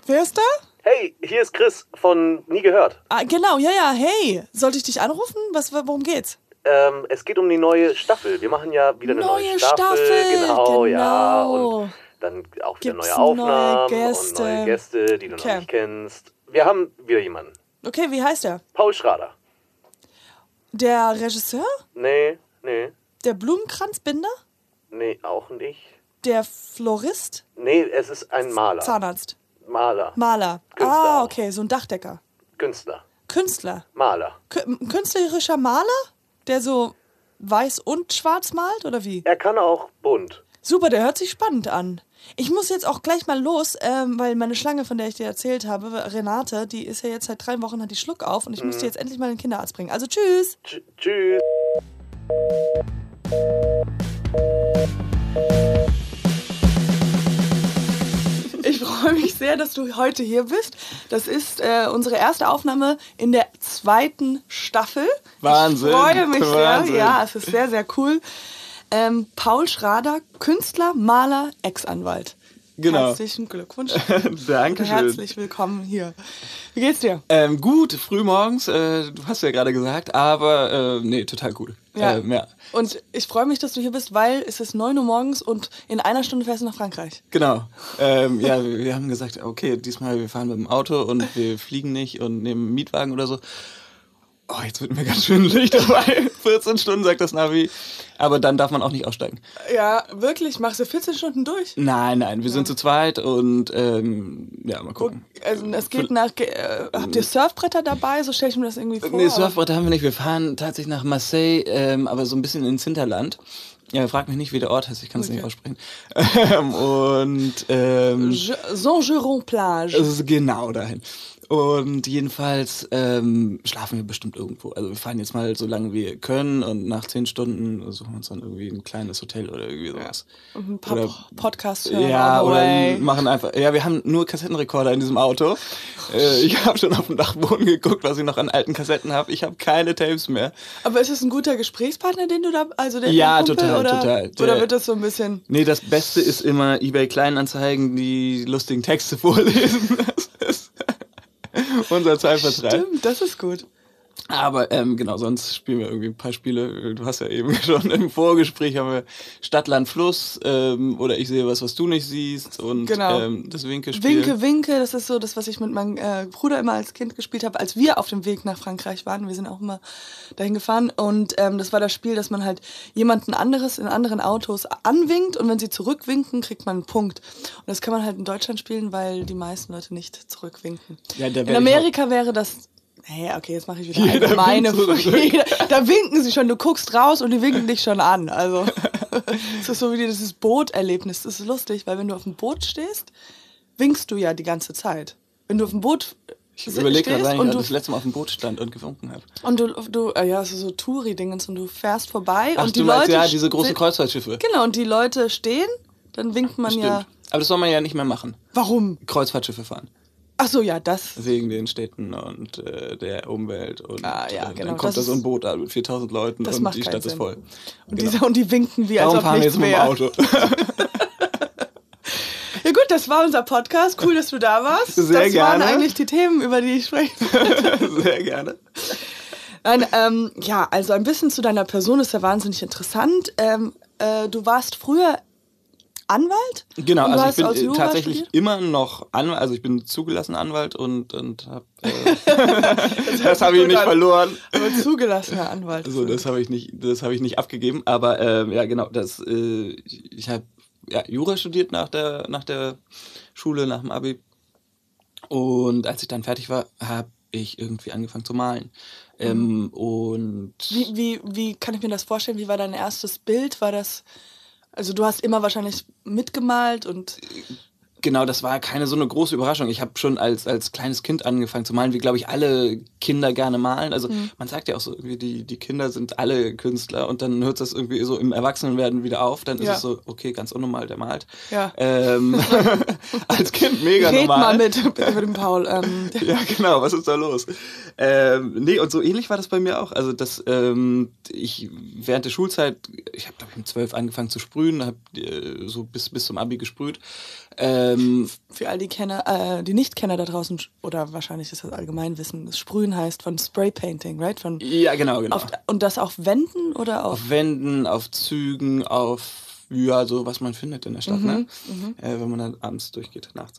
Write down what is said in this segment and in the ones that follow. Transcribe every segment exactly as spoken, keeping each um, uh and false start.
Wer ist da? Hey, hier ist Chris von Nie gehört. Ah, genau, ja, ja, hey. Sollte ich dich anrufen? Was, worum geht's? Ähm, es geht um die neue Staffel. Wir machen ja wieder eine neue, neue Staffel. Staffel. Genau, genau. ja. Und dann auch wieder Gibt's neue Aufnahmen neue Gäste. und neue Gäste, die du Okay. noch nicht kennst. Wir haben wieder jemanden. Okay, wie heißt der? Paul Schrader. Der Regisseur? Nee, nee, Der Blumenkranzbinder? nee, auch nicht. Der Florist? Nee, es ist ein Maler. Zahnarzt? Maler. Maler. Künstler Ah, auch. okay, so ein Dachdecker. Künstler. Künstler. Maler. Kü- ein künstlerischer Maler? Der so weiß und schwarz malt, oder wie? Er kann auch bunt. Super, der hört sich spannend an. Ich muss jetzt auch gleich mal los, ähm, weil meine Schlange, von der ich dir erzählt habe, Renate, die ist ja jetzt seit drei Wochen, hat die Schluck auf und ich muss die jetzt endlich mal in den Kinderarzt bringen. Also tschüss. Tsch- Tschüss. Ich freue mich sehr, dass du heute hier bist. Das ist äh, unsere erste Aufnahme in der zweiten Staffel. Wahnsinn. Ich freue mich Wahnsinn. sehr. Ja, es ist sehr, sehr cool. Ähm, Paul Schrader, Künstler, Maler, Ex-Anwalt. Genau. Herzlichen Glückwunsch. Dankeschön. Herzlich willkommen hier. Wie geht's dir? Ähm, gut, frühmorgens, äh, du hast ja gerade gesagt, aber äh, nee, total cool. Ja. Ähm, ja. Und ich freue mich, dass du hier bist, weil es ist neun Uhr morgens und in einer Stunde fährst du nach Frankreich. Genau. Ähm, ja, wir, wir haben gesagt, okay, diesmal wir fahren mit dem Auto und wir fliegen nicht und nehmen einen Mietwagen oder so. Oh, jetzt wird mir ganz schwindelig dabei. vierzehn Stunden, sagt das Navi. Aber dann darf man auch nicht aussteigen. Ja, wirklich? Machst du vierzehn Stunden durch? Nein, nein, wir sind zu zweit und ähm, ja, mal gucken. Also es geht nach... Äh, habt ihr Surfbretter dabei? So stelle ich mir das irgendwie vor. Nee, Surfbretter haben wir nicht. Wir fahren tatsächlich nach Marseille, ähm, aber so ein bisschen ins Hinterland. Ja, frag mich nicht, wie der Ort heißt, ich kann es Okay. nicht aussprechen. Ähm, und ähm, Saint-Geron-Plage. es ist genau dahin. Und jedenfalls ähm, schlafen wir bestimmt irgendwo. Also wir fahren jetzt mal so lange wir können und nach zehn Stunden suchen wir uns dann irgendwie ein kleines Hotel oder irgendwie sowas. Und ein paar Oder- Po- Podcasts hören. Ja, on the oder way. machen einfach. Ja, wir haben nur Kassettenrekorder in diesem Auto. Äh, ich habe schon auf dem Dachboden geguckt, was ich noch an alten Kassetten habe. Ich habe keine Tapes mehr. Aber ist es ein guter Gesprächspartner, den du da... Also der Ja, der Kumpel, total, oder, total. Oder Der- wird das so ein bisschen... Nee, das Beste ist immer eBay Kleinanzeigen, die lustigen Texte vorlesen. Das ist unser Zeitvertreib. Stimmt, das ist gut. Aber ähm, genau, sonst spielen wir irgendwie ein paar Spiele. Du hast ja eben schon im Vorgespräch haben wir Stadt, Land, Fluss ähm, oder ich sehe was, was du nicht siehst und Genau. ähm, das Winke-Spiel. Winke, Winke, das ist so das, was ich mit meinem äh, Bruder immer als Kind gespielt habe, als wir auf dem Weg nach Frankreich waren. Wir sind auch immer dahin gefahren und ähm, das war das Spiel, dass man halt jemanden anderes in anderen Autos anwinkt und wenn sie zurückwinken, kriegt man einen Punkt. Und das kann man halt in Deutschland spielen, weil die meisten Leute nicht zurückwinken. Ja, da In werd ich Amerika wäre das... Hey, okay, jetzt mache ich wieder Jeder allgemeine. winkt zurück. Jeder- Da winken sie schon, du guckst raus und die winken dich schon an. Also, es ist so wie dieses Booterlebnis. Das ist lustig, weil wenn du auf dem Boot stehst, winkst du ja die ganze Zeit. Wenn du auf dem Boot Ich si- überlege gerade, stehst wann ich und das du, letzte Mal auf dem Boot stand und gewunken habe. und du, du äh, ja, so, so Touri-Dingens und du fährst vorbei Ach, und die du meinst Leute ja diese großen st- Kreuzfahrtschiffe. Genau, und die Leute stehen, dann winkt man Stimmt. ja. Aber das soll man ja nicht mehr machen. Warum? Kreuzfahrtschiffe fahren. Ach so, ja, das. Wegen den Städten und äh, der Umwelt. Und Ah, ja, äh, genau, dann kommt das da so ein ist- Boot an mit viertausend Leuten Das und macht die keinen Stadt Sinn. ist voll. Und, Genau. diese, und die winken wie, als Darum ob fahren wir nichts jetzt mit dem wäre. Auto. Ja gut, das war unser Podcast. Cool, dass du da warst. Sehr das gerne. waren eigentlich die Themen, über die ich spreche. Sehr gerne. Nein, ähm, ja, also ein bisschen zu deiner Person ist ja wahnsinnig interessant. Ähm, äh, du warst früher Anwalt? Genau, Und du also ich hast bin aus äh, Jura tatsächlich studiert? immer noch Anwalt, also ich bin zugelassener Anwalt und, und hab, äh, das habe ich gut nicht an. verloren. Aber zugelassener Anwalt. Also das habe ich nicht, das habe ich nicht abgegeben, aber ähm, ja genau, das, äh, ich habe ja, Jura studiert nach der nach der Schule, nach dem Abi und als ich dann fertig war, habe ich irgendwie angefangen zu malen ähm, und Wie, wie, wie kann ich mir das vorstellen? Wie war dein erstes Bild? War das... Also du hast immer wahrscheinlich mitgemalt und... Genau, das war keine so eine große Überraschung. Ich habe schon als, als kleines Kind angefangen zu malen, wie, glaube ich, alle Kinder gerne malen. Also man sagt ja auch so, irgendwie die, die Kinder sind alle Künstler und dann hört das irgendwie so im Erwachsenenwerden wieder auf. Dann ist Ja. es so, okay, ganz unnormal, der malt. Ja. Ähm, als Kind mega Red normal. mal mit, bitte mit dem Paul. Ähm, Ja, genau, was ist da los? Ähm, nee, und so ähnlich war das bei mir auch. Also, dass ähm, ich während der Schulzeit, ich habe, glaube ich, mit zwölf angefangen zu sprühen, habe äh, so bis, bis zum Abi gesprüht. Ähm, Ähm, Für all die Kenner, äh, die Nicht-Kenner da draußen, oder wahrscheinlich ist das Allgemeinwissen, das Sprühen heißt von Spray-Painting, right? Von, ja, genau, genau. auf, und das auf Wänden oder auf... Auf Wänden, auf Zügen, auf, ja, so was man findet in der Stadt, Mhm, ne? mhm. Äh, wenn man dann abends durchgeht, nachts.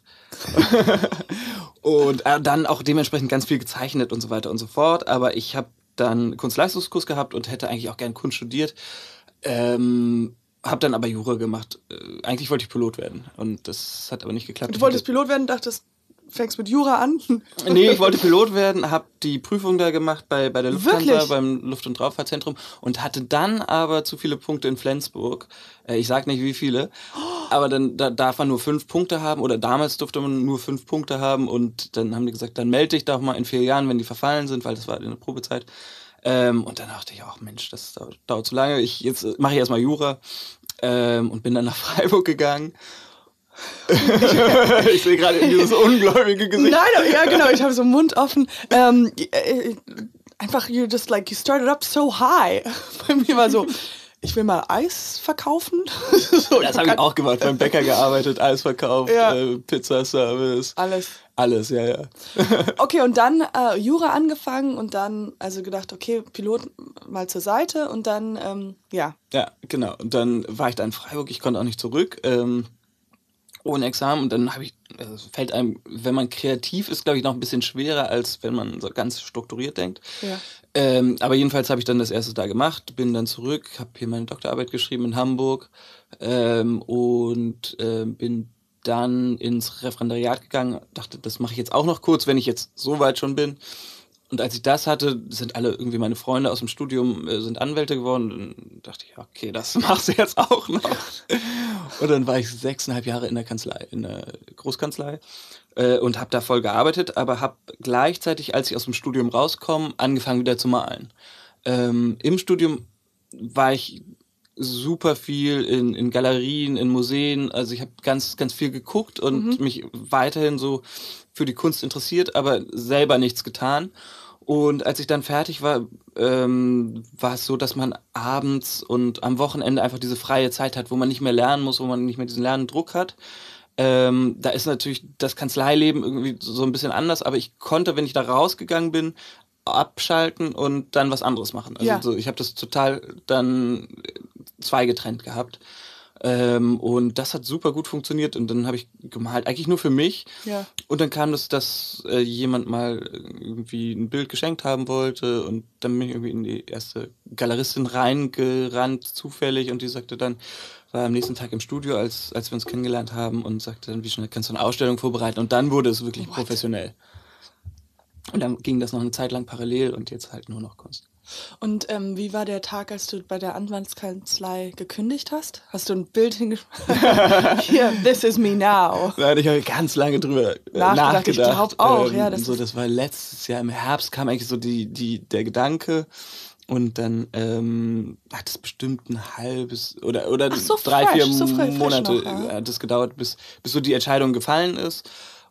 Und äh, dann auch dementsprechend ganz viel gezeichnet und so weiter und so fort. Aber ich habe dann Kunstleistungskurs gehabt und hätte eigentlich auch gern Kunst studiert. Ähm, hab dann aber Jura gemacht. Äh, eigentlich wollte ich Pilot werden und das hat aber nicht geklappt. Du wolltest Pilot werden, dachtest, fängst mit Jura an? Nee, ich wollte Pilot werden, habe die Prüfung da gemacht bei, bei der Lufthansa, Wirklich? beim Luft- und Raumfahrtzentrum und hatte dann aber zu viele Punkte in Flensburg. Äh, ich sag nicht wie viele, aber dann da darf man nur fünf Punkte haben oder damals durfte man nur fünf Punkte haben und dann haben die gesagt, dann melde dich doch mal in vier Jahren, wenn die verfallen sind, weil das war in der Probezeit. Ähm, und dann dachte ich auch, Mensch, das dauert, dauert zu lange. Ich, jetzt mache ich erstmal Jura ähm, und bin dann nach Freiburg gegangen. Ich sehe gerade dieses ungläubige Gesicht. Nein, ja genau, ich habe so Mund offen. Ähm, äh, einfach, you just like, you started up so high. Bei mir war so, ich will mal Eis verkaufen. So, das habe ich auch gemacht, beim Bäcker gearbeitet, Eis verkauft, Ja. äh, Pizzaservice. Alles. Alles, ja, ja. Okay, und dann äh, Jura angefangen und dann also gedacht, okay, Pilot mal zur Seite und dann, ähm, ja. Ja, genau. Und dann war ich da in Freiburg, ich konnte auch nicht zurück. Ähm, ohne Examen und dann habe ich, also es fällt einem, wenn man kreativ ist, glaube ich, noch ein bisschen schwerer, als wenn man so ganz strukturiert denkt. Ja. Ähm, aber jedenfalls habe ich dann das erste da gemacht, bin dann zurück, habe hier meine Doktorarbeit geschrieben in Hamburg ähm, und äh, bin dann ins Referendariat gegangen, dachte, das mache ich jetzt auch noch kurz, wenn ich jetzt so weit schon bin. Und als ich das hatte, sind alle irgendwie meine Freunde aus dem Studium äh, sind Anwälte geworden. Und dann dachte ich, okay, das machst du jetzt auch noch. Und dann war ich sechseinhalb Jahre in der Kanzlei, in der Großkanzlei äh, und habe da voll gearbeitet, aber habe gleichzeitig, als ich aus dem Studium rauskomme, angefangen wieder zu malen. Ähm, Im Studium war ich super viel in, in Galerien, in Museen. Also ich habe ganz, ganz viel geguckt und mhm. mich weiterhin so für die Kunst interessiert, aber selber nichts getan. Und als ich dann fertig war, ähm, war es so, dass man abends und am Wochenende einfach diese freie Zeit hat, wo man nicht mehr lernen muss, wo man nicht mehr diesen Lernendruck hat. Ähm, da ist natürlich das Kanzleileben irgendwie so ein bisschen anders, aber ich konnte, wenn ich da rausgegangen bin, abschalten und dann was anderes machen. Also ja. so, ich habe das total dann zweigetrennt gehabt. Ähm, und das hat super gut funktioniert und dann habe ich gemalt, eigentlich nur für mich. Ja. Und dann kam das, dass äh, jemand mal irgendwie ein Bild geschenkt haben wollte und dann bin ich irgendwie in die erste Galeristin reingerannt, zufällig, und die sagte dann, war am nächsten Tag im Studio, als, als wir uns kennengelernt haben, und sagte dann, wie schnell kannst du eine Ausstellung vorbereiten? Und dann wurde es wirklich What? professionell. Und dann ging das noch eine Zeit lang parallel und jetzt halt nur noch Kunst. Und ähm, wie war der Tag, als du bei der Anwaltskanzlei gekündigt hast? Hast du ein Bild hingeschrieben? Hier, this is me now. Nein, ich habe ganz lange drüber nachgedacht. nachgedacht. Ich glaube auch, ähm, ja. Das, so, das war letztes Jahr im Herbst, kam eigentlich so die, die, der Gedanke. Und dann ähm, hat es bestimmt ein halbes oder, oder Ach, so drei, fresh, vier so fresh, Monate fresh noch, ja. hat es gedauert, bis, bis so die Entscheidung gefallen ist.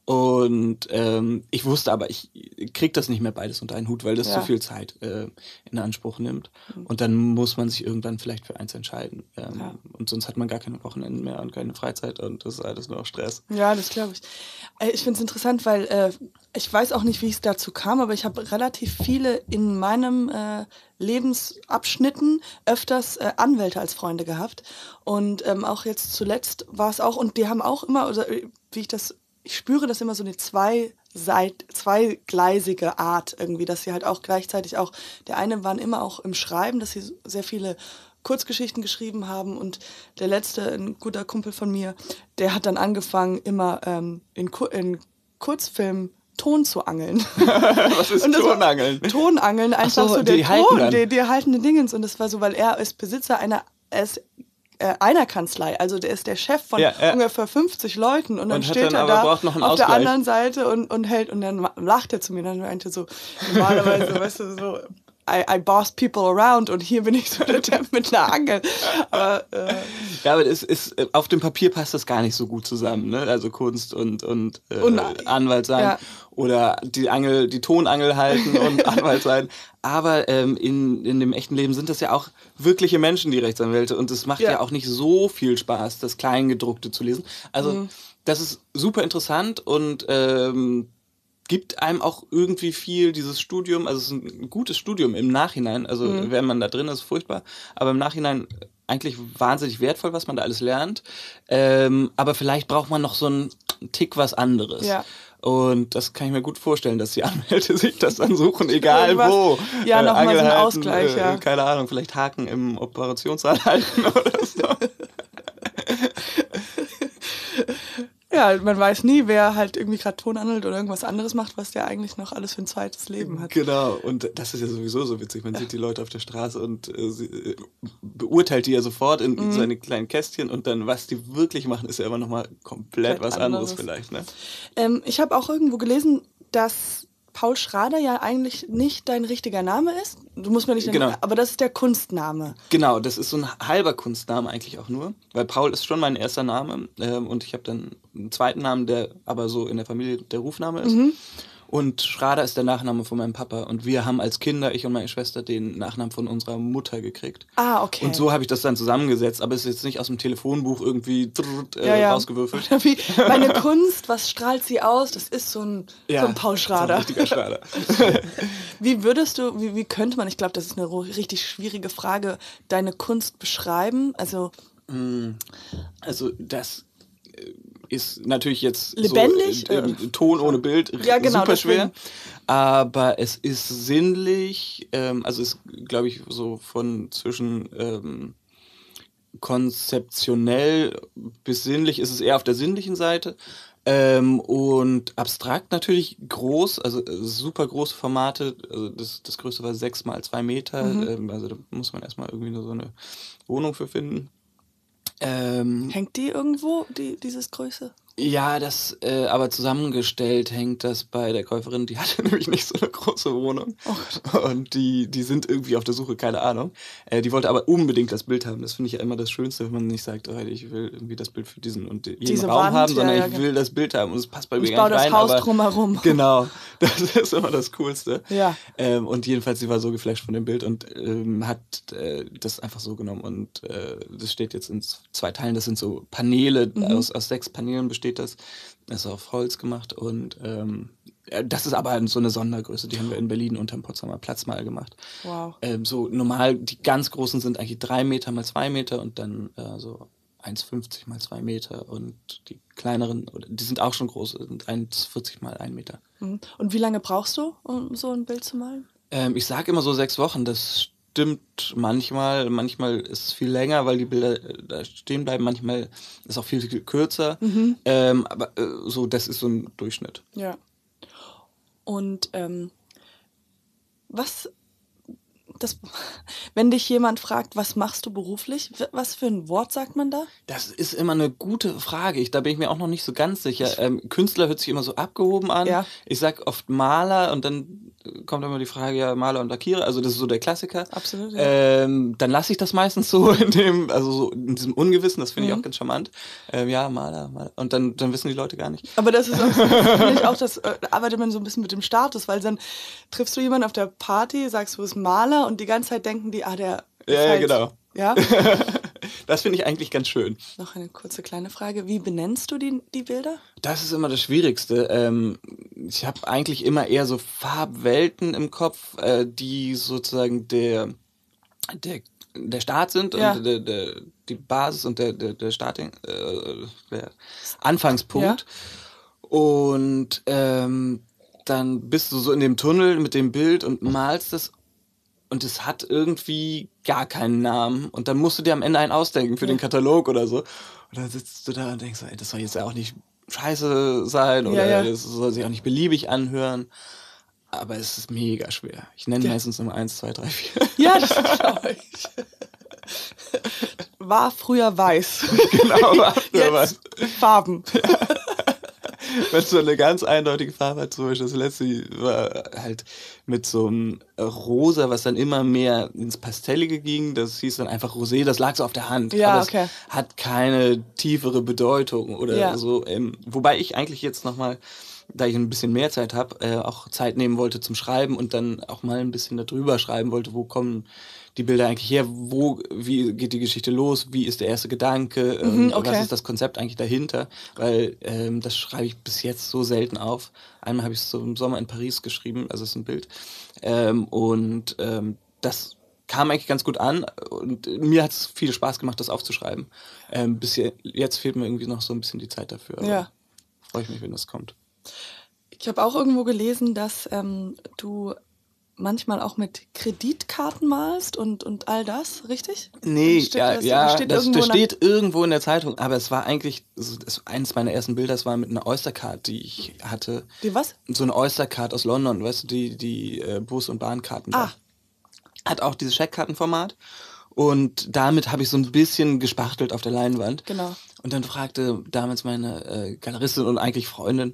Und ähm, ich wusste aber, ich krieg das nicht mehr beides unter einen Hut, weil das ja. zu viel Zeit äh, in Anspruch nimmt. Mhm. Und dann muss man sich irgendwann vielleicht für eins entscheiden. Ähm, ja. Und sonst hat man gar keine Wochenenden mehr und keine Freizeit und das ist alles nur noch Stress. Ja, das glaube ich. Ich finde es interessant, weil äh, ich weiß auch nicht, wie es dazu kam, aber ich habe relativ viele in meinem äh, Lebensabschnitten öfters äh, Anwälte als Freunde gehabt. Und ähm, auch jetzt zuletzt war es auch, und die haben auch immer, also, wie ich das ich spüre das immer so eine Zweiseit, zweigleisige Art irgendwie, dass sie halt auch gleichzeitig auch, der eine waren immer auch im Schreiben, dass sie sehr viele Kurzgeschichten geschrieben haben, und der letzte, ein guter Kumpel von mir, der hat dann angefangen, immer ähm, in, in Kurzfilmen Ton zu angeln. Was ist Tonangeln? Tonangeln, einfach so, so der die Ton, die, die haltende Dingens, und das war so, weil er ist Besitzer einer, er ist einer Kanzlei, also der ist der Chef von ja, ja. ungefähr fünfzig Leuten, und dann und steht dann er da auf Ausgleich. Der anderen Seite und, und hält, und dann lacht er zu mir, dann meinte so, normalerweise, weißt du, so I, I boss people around und hier bin ich so der Typ mit einer Angel. Aber, äh, ja, aber es ist, auf dem Papier passt das gar nicht so gut zusammen, ne? Also Kunst und, und, äh, und Anwalt sein ja. oder die Angel, die Tonangel halten und Anwalt sein. Aber ähm, in, in dem echten Leben sind das ja auch wirkliche Menschen, die Rechtsanwälte. Und es macht ja. ja auch nicht so viel Spaß, das Kleingedruckte zu lesen. Also mhm. das ist super interessant und ähm, gibt einem auch irgendwie viel, dieses Studium, also es ist ein gutes Studium im Nachhinein, also mhm. wenn man da drin ist, furchtbar, aber im Nachhinein eigentlich wahnsinnig wertvoll, was man da alles lernt, ähm, aber vielleicht braucht man noch so einen Tick was anderes. Ja. Und das kann ich mir gut vorstellen, dass die Anwälte sich das dann suchen, egal Irgendwas, wo. Ja, äh, nochmal so einen Ausgleich, äh, ja. Keine Ahnung, vielleicht Haken im Operationssaal halten oder so. Ja, man weiß nie, wer halt irgendwie gerade Tonhandelt oder irgendwas anderes macht, was der eigentlich noch alles für ein zweites Leben hat. Genau, und das ist ja sowieso so witzig. Man sieht die Leute auf der Straße und äh, sie, äh, beurteilt die ja sofort in mhm. seine kleinen Kästchen und dann, was die wirklich machen, ist ja immer nochmal komplett was anderes, anderes vielleicht. Ne? Ähm, ich habe auch irgendwo gelesen, dass Paul Schrader ja eigentlich nicht dein richtiger Name ist. Du musst mir nicht genau. nennen, aber das ist der Kunstname. Genau, das ist so ein halber Kunstname eigentlich auch nur, weil Paul ist schon mein erster Name ähm, und ich habe dann einen zweiten Namen, der aber so in der Familie der Rufname ist. Mhm. Und Schrader ist der Nachname von meinem Papa. Und wir haben als Kinder, ich und meine Schwester, den Nachnamen von unserer Mutter gekriegt. Ah, okay. Und so habe ich das dann zusammengesetzt. Aber es ist jetzt nicht aus dem Telefonbuch irgendwie äh, ja, ja. rausgewürfelt. Wie meine Kunst, was strahlt sie aus? Das ist so ein, ja, so ein Paul Schrader. So ein richtiger Schrader. Wie würdest du, wie, wie könnte man, ich glaube, das ist eine richtig schwierige Frage, deine Kunst beschreiben? Also, also das... ist natürlich jetzt lebendig? So, äh, äh, Ton ohne Bild ja, genau, super schwer, aber es ist sinnlich, ähm, also ist, glaube ich, so von zwischen ähm, konzeptionell bis sinnlich ist es eher auf der sinnlichen Seite ähm, und abstrakt natürlich groß, also äh, super große Formate, also das, das größte war sechs mal zwei Meter, mhm. ähm, also da muss man erstmal irgendwie nur so eine Wohnung für finden. Ähm, hängt die irgendwo, die, dieses Größe? Ja, das äh, aber zusammengestellt hängt das bei der Käuferin, die hatte nämlich nicht so eine große Wohnung oh. und die die sind irgendwie auf der Suche, keine Ahnung. Äh, die wollte aber unbedingt das Bild haben. Das finde ich ja immer das Schönste, wenn man nicht sagt, oh, ich will irgendwie das Bild für diesen und jeden Diese Raum Wand, haben, sondern ja, ja, ich will das Bild haben und es passt bei und mir ich gar nicht rein. Ich baue das Haus aber, drumherum. Genau, das ist immer das Coolste. Ja. Ähm, und jedenfalls, sie war so geflasht von dem Bild und ähm, hat äh, das einfach so genommen und äh, das steht jetzt in zwei Teilen. Das sind so Paneele, mhm. aus, aus sechs Paneelen besteht das. Das ist auf Holz gemacht und ähm, das ist aber so eine Sondergröße, die haben wir in Berlin unterm Potsdamer Platz mal gemacht. Wow. Ähm, so normal, die ganz großen sind eigentlich drei Meter mal zwei Meter und dann äh, so eins fünfzig mal zwei Meter und die kleineren, die sind auch schon groß, sind eins vierzig mal ein Meter. Und wie lange brauchst du, um so ein Bild zu malen? Ähm, ich sage immer so sechs Wochen, das stimmt manchmal, manchmal ist es viel länger, weil die Bilder da stehen bleiben, manchmal ist auch viel, viel kürzer, mhm. ähm, aber äh, so, das ist so ein Durchschnitt. Ja. Und ähm, was, das, wenn dich jemand fragt, was machst du beruflich, was für ein Wort sagt man da? Das ist immer eine gute Frage, ich, da bin ich mir auch noch nicht so ganz sicher. Ähm, Künstler hört sich immer so abgehoben an, ja. Ich sag oft Maler und dann kommt immer die Frage, ja, Maler und Lackierer, also das ist so der Klassiker. Absolut, ja. Ähm, dann lasse ich das meistens so in dem, also so in diesem Ungewissen, das finde mhm. ich auch ganz charmant. Ähm, ja, Maler, Maler. Und dann, dann wissen die Leute gar nicht. Aber das ist auch, finde ich auch, das äh, arbeitet man so ein bisschen mit dem Status, weil dann triffst du jemanden auf der Party, sagst du bist Maler und die ganze Zeit denken die, ah, der ist Ja, ja, halt, genau. Ja? Das finde ich eigentlich ganz schön. Noch eine kurze kleine Frage. Wie benennst du die, die Bilder? Das ist immer das Schwierigste. Ähm, ich habe eigentlich immer eher so Farbwelten im Kopf, äh, die sozusagen der, der, der Start sind ja. und der, der, die Basis und der, der, der Starting, äh, der Anfangspunkt. Ja. Und ähm, dann bist du so in dem Tunnel mit dem Bild und malst das. Und es hat irgendwie gar keinen Namen. Und dann musst du dir am Ende einen ausdenken für ja. den Katalog oder so. Und dann sitzt du da und denkst, ey, das soll jetzt ja auch nicht scheiße sein oder ja, ja. das soll sich auch nicht beliebig anhören. Aber es ist mega schwer. Ich nenne ja. meistens Nummer eins, zwei, drei, vier. Ja, das glaube ich. War früher weiß. Genau, war früher jetzt weiß. Farben. wenn so eine ganz eindeutige Farbe hat, zum Beispiel das letzte war halt mit so einem Rosa, was dann immer mehr ins Pastellige ging, das hieß dann einfach Rosé, das lag so auf der Hand, Ja, aber okay. es hat keine tiefere Bedeutung oder Ja. so, ähm, wobei ich eigentlich jetzt nochmal, da ich ein bisschen mehr Zeit habe, äh, auch Zeit nehmen wollte zum Schreiben und dann auch mal ein bisschen darüber schreiben wollte, wo kommen die Bilder eigentlich her, wo, wie geht die Geschichte los, wie ist der erste Gedanke, ähm, Mhm, okay. was ist das Konzept eigentlich dahinter, weil ähm, das schreibe ich bis jetzt so selten auf. Einmal habe ich es so im Sommer in Paris geschrieben, also es ist ein Bild, ähm, und ähm, das kam eigentlich ganz gut an und mir hat es viel Spaß gemacht, das aufzuschreiben. Ähm, bis je, jetzt fehlt mir irgendwie noch so ein bisschen die Zeit dafür, aber Ja. freue ich mich, wenn das kommt. Ich habe auch irgendwo gelesen, dass ähm, du manchmal auch mit Kreditkarten malst und, und all das, richtig? Nee, Steht ja, das- ja, steht das, irgendwo das nach- steht irgendwo in der Zeitung, aber es war eigentlich, so, das, eines meiner ersten Bilder, das war mit einer Oystercard, die ich hatte. Die was? So eine Oystercard aus London, weißt du, die, die äh, Bus- und Bahnkarten da. Ah. Hat auch dieses Scheckkartenformat und damit habe ich so ein bisschen gespachtelt auf der Leinwand. Genau. Und dann fragte damals meine äh, Galeristin und eigentlich Freundin,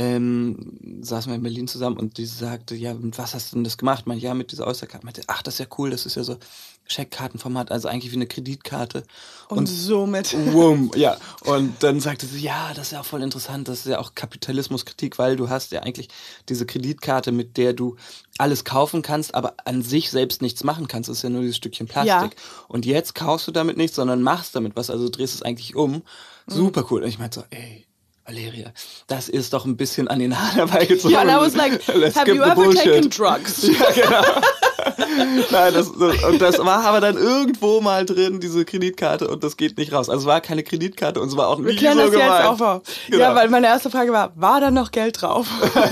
ähm, saßen wir in Berlin zusammen und die sagte, ja, und was hast du denn das gemacht? Meinte, ja, mit dieser Oystercard. Meinte, ach, das ist ja cool, das ist ja so Scheckkartenformat, also eigentlich wie eine Kreditkarte. Und, somit. Wum, ja. Und dann sagte sie, ja, das ist ja auch voll interessant, das ist ja auch Kapitalismuskritik, weil du hast ja eigentlich diese Kreditkarte, mit der du alles kaufen kannst, aber an sich selbst nichts machen kannst. Das ist ja nur dieses Stückchen Plastik. Ja. Und jetzt kaufst du damit nichts, sondern machst damit was, also drehst es eigentlich um. Super cool. Und ich meinte so, ey, Valeria, das ist doch ein bisschen an den Haaren herbeigezogen. Ja, and I was like, Let's have skip you the ever bullshit. taken drugs? Ja, genau. Nein, das, das, und das war aber dann irgendwo mal drin, diese Kreditkarte, und das geht nicht raus. Also es war keine Kreditkarte und es war auch Wir nie klären so das gemeint. jetzt auch auf. Genau. Ja, weil meine erste Frage war, war da noch Geld drauf?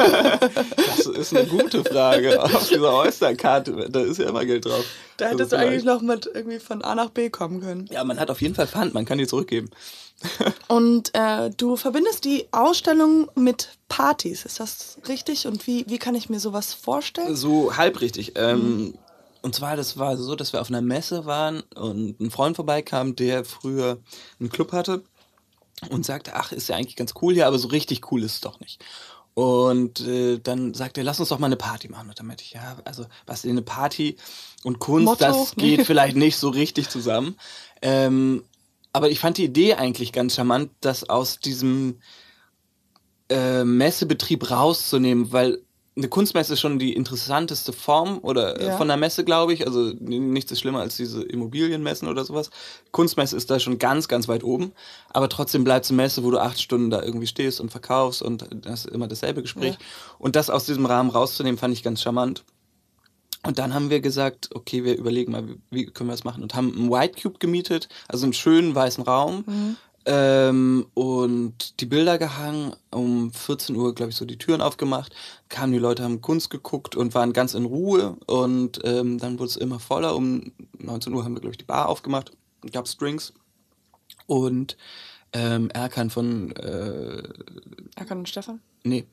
Das ist eine gute Frage. Auf dieser Oysterkarte, da ist ja immer Geld drauf. Da hättest Also du eigentlich vielleicht- noch mit irgendwie von A nach B kommen können. Ja, man hat auf jeden Fall Pfand, man kann die zurückgeben. Und äh, du verbindest die Ausstellung mit Partys, ist das richtig? Und wie, wie kann ich mir sowas vorstellen? So halb richtig. Ähm, und zwar, das war so, dass wir auf einer Messe waren und ein Freund vorbeikam, der früher einen Club hatte und sagte, ach, ist ja eigentlich ganz cool hier, aber so richtig cool ist es doch nicht. Und äh, dann sagte er, lass uns doch mal eine Party machen. Und dann meinte ich, ja, also was ist eine Party und Kunst, Motto, das ne? geht vielleicht nicht so richtig zusammen. Ähm, aber ich fand die Idee eigentlich ganz charmant, das aus diesem äh, Messebetrieb rauszunehmen, weil eine Kunstmesse ist schon die interessanteste Form oder äh, Ja. von der Messe, glaube ich. Also n- nichts ist schlimmer als diese Immobilienmessen oder sowas. Kunstmesse ist da schon ganz, ganz weit oben. Aber trotzdem bleibt es eine Messe, wo du acht Stunden da irgendwie stehst und verkaufst und das ist immer dasselbe Gespräch. Ja. Und das aus diesem Rahmen rauszunehmen, fand ich ganz charmant. Und dann haben wir gesagt, okay, wir überlegen mal, wie- wie können wir das machen? Und haben einen White Cube gemietet, also einen schönen weißen Raum. Mhm. Ähm, und die Bilder gehangen, um vierzehn Uhr, glaube ich, so die Türen aufgemacht, kamen die Leute, haben Kunst geguckt und waren ganz in Ruhe und ähm, dann wurde es immer voller, um neunzehn Uhr haben wir, glaube ich, die Bar aufgemacht, gab Drinks und ähm, Erkan von, äh, Erkan und Stefan? nee,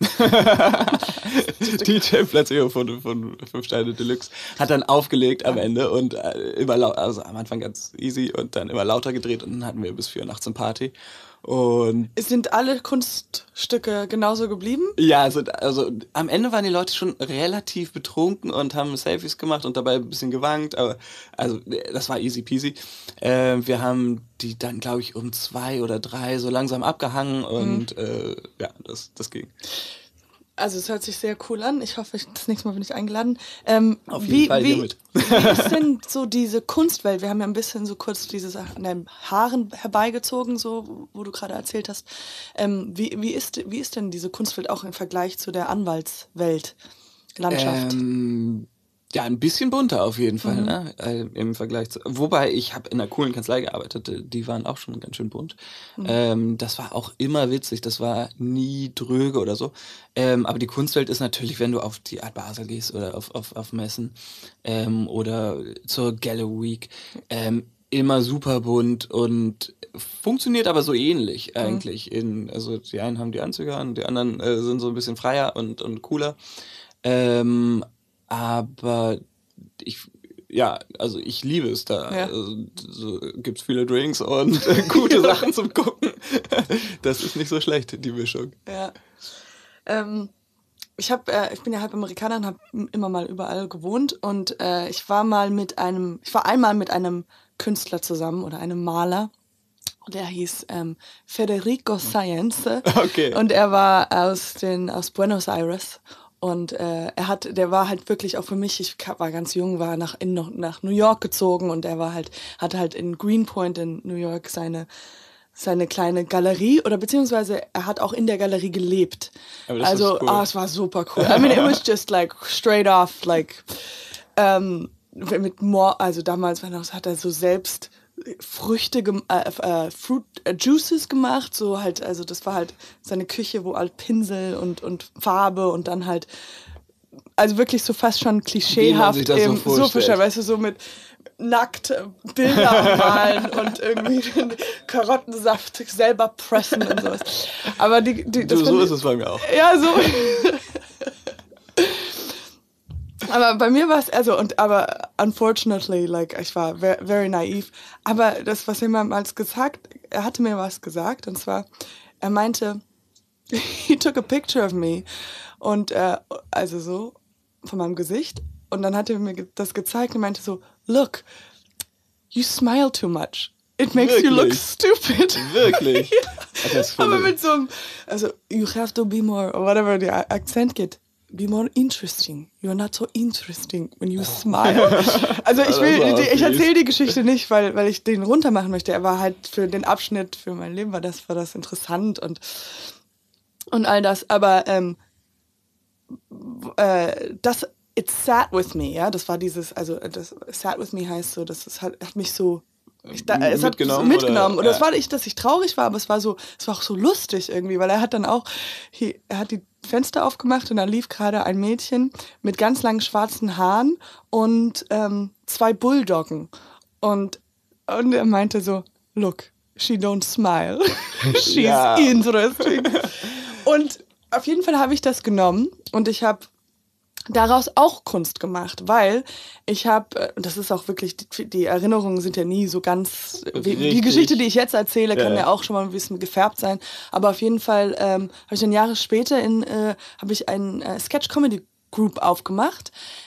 D J-Platzierung von, von fünf Sterne Deluxe, hat dann aufgelegt am Ende und äh, immer laut, also am Anfang ganz easy und dann immer lauter gedreht und dann hatten wir bis vier Uhr nachts eine Party. Und Sind alle Kunststücke genauso geblieben? ja, also, also am Ende waren die Leute schon relativ betrunken und haben Selfies gemacht und dabei ein bisschen gewankt, aber also das war easy peasy. Äh, wir haben die dann, glaube ich, um zwei oder drei so langsam abgehangen und äh, ja, das, das ging. Also es hört sich sehr cool an. Ich hoffe, ich, das nächste Mal bin ich eingeladen. Ähm, Auf jeden wie, Fall wie, hier mit. Wie ist denn so diese Kunstwelt? Wir haben ja ein bisschen so kurz diese Sache an deinen Haaren herbeigezogen, so wo du gerade erzählt hast. Ähm, wie, wie, ist, wie ist denn diese Kunstwelt auch im Vergleich zu der Anwaltswelt, Landschaft? Ähm, ja, ein bisschen bunter auf jeden Fall, Mhm. ne? Äh, im Vergleich zu. Wobei, ich habe in einer coolen Kanzlei gearbeitet, äh, die waren auch schon ganz schön bunt. Mhm. Ähm, das war auch immer witzig, das war nie dröge oder so. Ähm, aber die Kunstwelt ist natürlich, wenn du auf die Art Basel gehst oder auf, auf, auf Messen ähm, oder zur Gallery Week, ähm, immer super bunt und funktioniert aber so ähnlich eigentlich. In, also die einen haben die Anzüge an, die anderen äh, sind so ein bisschen freier und, und cooler. Ähm, aber ich, ja, also ich liebe es da. Ja. Also, so, gibt's viele Drinks und äh, gute Sachen zum Gucken. Das ist nicht so schlecht, die Mischung. Ja. Ähm, ich, hab, äh, ich bin ja halb Amerikaner und habe immer mal überall gewohnt. Und äh, ich war mal mit einem, ich war einmal mit einem Künstler zusammen oder einem Maler. Der hieß ähm, Federico Science. Okay. Und er war aus, den, aus Buenos Aires. Und äh, er hat, der war halt wirklich auch für mich, ich war ganz jung, war nach, in, nach New York gezogen und er war halt, hatte halt in Greenpoint in New York seine, seine kleine Galerie oder beziehungsweise er hat auch in der Galerie gelebt. Aber das also, ist cool. ah, es war super cool. I mean, it was just like straight off, like, ähm, mit more, also damals war noch, hat er so selbst Früchte, gem- äh, äh, Fruit äh, Juices gemacht, so halt, also das war halt seine Küche, wo halt Pinsel und, und Farbe und dann halt, also wirklich so fast schon klischeehaft, sich das so eben, so vorstellt. vorstellen, weißt du, so mit nackt äh, Bilder malen und irgendwie Karottensaft selber pressen und sowas. Aber die, die das Du, so fand ist ich- es bei mir auch. ja, so. Aber bei mir war es, also, und, aber unfortunately, like, ich war very, very naiv. Aber das, was er mir damals gesagt, er hatte mir was gesagt, und zwar, er meinte, he took a picture of me, und, äh, also so, von meinem Gesicht, und dann hat er mir ge- das gezeigt und meinte so, look, you smile too much. It makes you look Wirklich? stupid. Wirklich? Das ist Aber völlig- mit so einem, also, you have to be more, or whatever der Akzent geht. Be more interesting. You're not so interesting when you smile. Also ich Das will, war die, ich fies. erzähle die Geschichte nicht, weil, weil ich den runter machen möchte. Er war halt für den Abschnitt, für mein Leben war das, war das interessant und, und all das. Aber ähm, äh, das, it sat with me, ja, das war dieses, also das sat with me heißt so, das ist, hat, hat mich so Ich, da, es hat Mitgenommen, so mitgenommen. oder? Und das Ja. war nicht, dass ich traurig war, aber es war so, es war auch so lustig irgendwie, weil er hat dann auch, he, er hat die Fenster aufgemacht und da lief gerade ein Mädchen mit ganz langen schwarzen Haaren und ähm, zwei Bulldoggen. Und, und er meinte so, look, she don't smile. She's Ja. interesting. Und auf jeden Fall habe ich das genommen und ich habe daraus auch Kunst gemacht, weil ich habe, das ist auch wirklich, die, die Erinnerungen sind ja nie so ganz, wie, die Richtig. Geschichte, die ich jetzt erzähle, kann Ja. ja auch schon mal ein bisschen gefärbt sein, aber auf jeden Fall ähm, habe ich dann Jahre später in, äh, habe ich ein äh, Sketch-Comedy-Group aufgemacht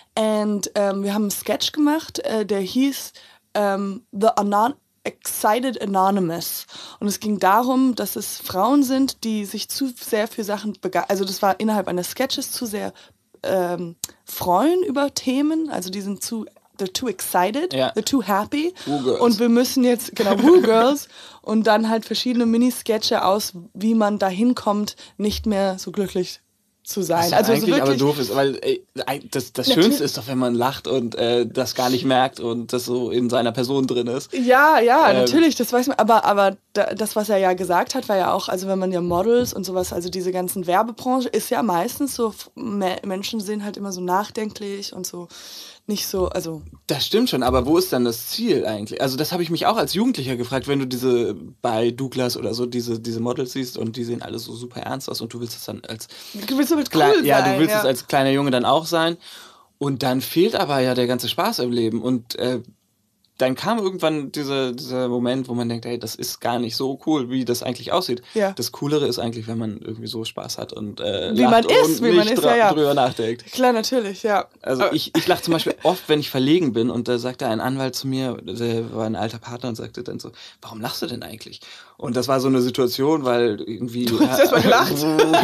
und ähm, wir haben einen Sketch gemacht, äh, der hieß ähm, The Anon Excited Anonymous. Und es ging darum, dass es Frauen sind, die sich zu sehr für Sachen begeistern, also das war innerhalb eines Sketches zu sehr ähm, freuen über Themen, also die sind zu, they're too excited, Ja. they're too happy. Woo Girls. Und wir müssen jetzt, genau, Woo Girls und dann halt verschiedene Mini-Sketche aus, wie man dahin kommt, nicht mehr so glücklich zu sein. Was Also so eigentlich aber wirklich, doof ist, weil ey, das, das Natürlich. Schönste ist doch, wenn man lacht und äh, das gar nicht merkt und das so in seiner Person drin ist. ja, ja, Ähm. natürlich, das weiß man, aber, aber da, das, was er ja gesagt hat, war ja auch, also wenn man ja Models und sowas, also diese ganzen Werbebranche ist ja meistens so, me- Menschen sind halt immer so nachdenklich und so nicht so, also Das stimmt schon, aber wo ist dann das Ziel eigentlich? Also das habe ich mich auch als Jugendlicher gefragt, wenn du diese bei Douglas oder so diese, diese Models siehst und die sehen alle so super ernst aus und du willst es dann als du willst so mit cool Klei- sein. ja, du willst ja. es als kleiner Junge dann auch sein und dann fehlt aber ja der ganze Spaß im Leben und äh, dann kam irgendwann dieser, dieser Moment, wo man denkt, hey, das ist gar nicht so cool, wie das eigentlich aussieht. Ja. Das Coolere ist eigentlich, wenn man irgendwie so Spaß hat und äh, Wie lacht man ist, und wie man nicht ist, dra- ja, ja. drüber nachdenkt. Klar, natürlich, ja. Also Aber- ich, ich lache zum Beispiel oft, wenn ich verlegen bin und da sagte ein Anwalt zu mir, der war ein alter Partner und sagte dann so, warum lachst du denn eigentlich? Und das war so eine Situation, weil irgendwie... Du hast erst mal gelacht.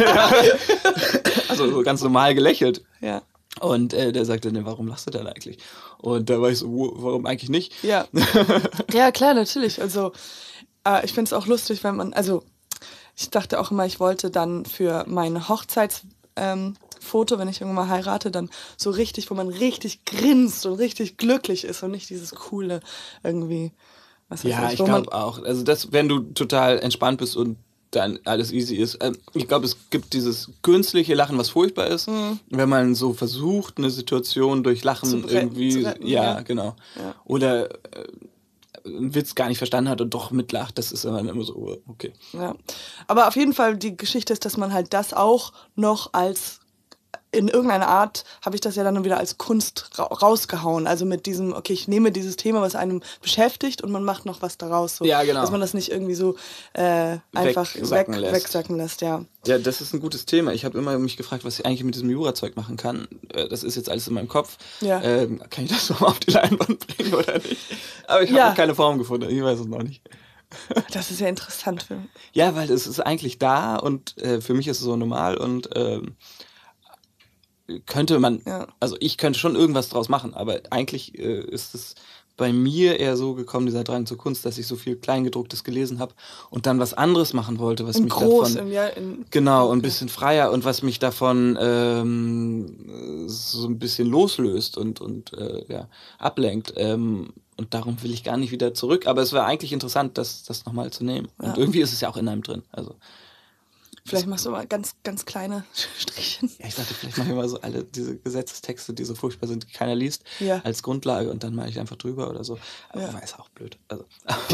Also so ganz normal gelächelt. Ja. Und äh, der sagte, ne, warum lachst du denn eigentlich? Und da war ich so, wo- warum eigentlich nicht? Ja. Ja, klar, natürlich. Also, äh, ich finde es auch lustig, wenn man, also, ich dachte auch immer, ich wollte dann für mein Hochzeitsfoto, ähm, Foto, wenn ich irgendwann mal heirate, dann so richtig, wo man richtig grinst und richtig glücklich ist und nicht dieses coole irgendwie, was weiß Ja, ich, ich wo man, glaube auch. Also das, wenn du total entspannt bist und dann alles easy ist. Ähm, ich glaube, es gibt dieses künstliche Lachen, was furchtbar ist. Wenn man so versucht, eine Situation durch Lachen Zu bre- irgendwie... zu retten, ja, ja. genau. Ja. Oder äh, einen Witz gar nicht verstanden hat und doch mitlacht. Das ist dann immer so, oh, okay. ja. Aber auf jeden Fall, die Geschichte ist, dass man halt das auch noch als in irgendeiner Art habe ich das ja dann wieder als Kunst ra rausgehauen. Also mit diesem, okay, ich nehme dieses Thema, was einem beschäftigt und man macht noch was daraus. So, ja, genau. Dass man das nicht irgendwie so äh, einfach wegsacken, weg, lässt. wegsacken lässt. Ja. Ja, das ist ein gutes Thema. Ich habe immer mich gefragt, was ich eigentlich mit diesem Jura-Zeug machen kann. Das ist jetzt alles in meinem Kopf. Ja. Ähm, kann ich das nochmal auf die Leinwand bringen oder nicht? Aber ich habe Ja. noch keine Form gefunden. Ich weiß es noch nicht. Das ist ja interessant für mich. Ja, weil es ist eigentlich da und äh, für mich ist es so normal und ähm, könnte man, Ja. also ich könnte schon irgendwas draus machen, aber eigentlich äh, ist es bei mir eher so gekommen, dieser Drang zur Kunst, dass ich so viel Kleingedrucktes gelesen habe und dann was anderes machen wollte, was In mich groß, davon... in, ja, in, Genau, und ein bisschen freier und was mich davon ähm, so ein bisschen loslöst und, und äh, ja, ablenkt. Ähm, und darum will ich gar nicht wieder zurück. Aber es war eigentlich interessant, das, das nochmal zu nehmen. Und Ja. irgendwie ist es ja auch in einem drin. Also, Vielleicht machst du mal ganz, ganz kleine Strichchen. ja, ich dachte, vielleicht mache ich mal so alle diese Gesetzestexte, die so furchtbar sind, die keiner liest, Ja. als Grundlage und dann mache ich einfach drüber oder so. Aber Ja. ist auch blöd. Also,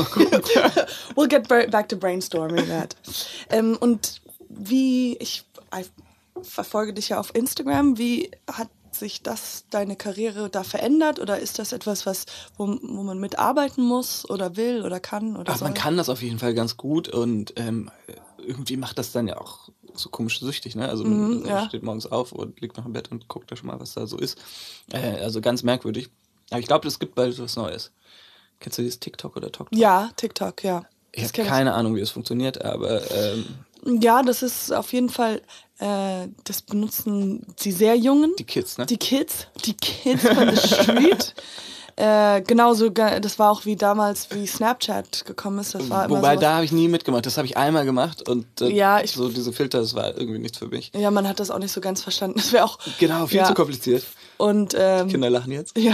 We'll get back to brainstorming that. ähm, und wie, ich, ich verfolge dich ja auf Instagram, wie hat sich das, deine Karriere da verändert oder ist das etwas, was, wo, wo man mitarbeiten muss oder will oder kann oder Ach, soll? man kann das auf jeden Fall ganz gut und ähm, irgendwie macht das dann ja auch so komisch süchtig, ne? Also man Mhm, ja. steht morgens auf und liegt noch im Bett und guckt da schon mal, was da so ist. Äh, also ganz merkwürdig. Aber ich glaube, es gibt bald was Neues. Kennst du dieses TikTok oder TokTok? Ja, TikTok, ja. Ich Das habe kenn ich. keine Ahnung, wie es funktioniert, aber ähm, Ja, das ist auf jeden Fall, äh, das benutzen die sehr Jungen. die Kids, ne? Die Kids, die Kids von the street. äh, genauso, ge- das war auch wie damals, wie Snapchat gekommen ist. Das war immer Wobei, sowas- da habe ich nie mitgemacht. Das habe ich einmal gemacht und äh, Ja, ich- so diese Filter, das war irgendwie nichts für mich. Ja, man hat das auch nicht so ganz verstanden. Das wäre auch. Genau, viel ja. zu kompliziert. Und, ähm, Kinder lachen jetzt. ja.